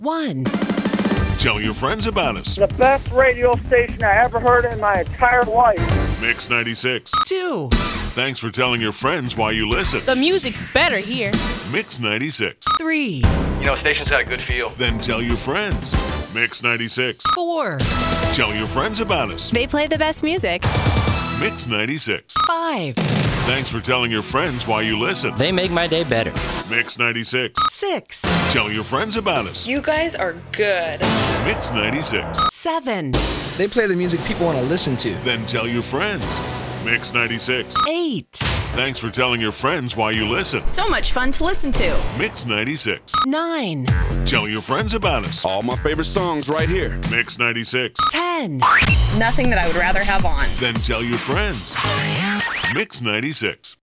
1, Tell your friends about us. The best radio station I ever heard in my entire life. Mix 96. 2, Thanks for telling your friends why you listen. The music's better here. Mix 96. 3, You know, station's got a good feel. Then tell your friends. Mix 96. 4, Tell your friends about us. They play the best music. Mix 96. 5, Thanks for telling your friends why you listen. They make my day better. Mix 96. 6, Tell your friends about us. You guys are good. Mix 96. 7, They play the music people want to listen to. Then tell your friends. Mix 96. 8, Thanks for telling your friends why you listen. So much fun to listen to. Mix 96. 9, Tell your friends about us. All my favorite songs right here. Mix 96. 10, Nothing that I would rather have on. Then tell your friends. Mix 96.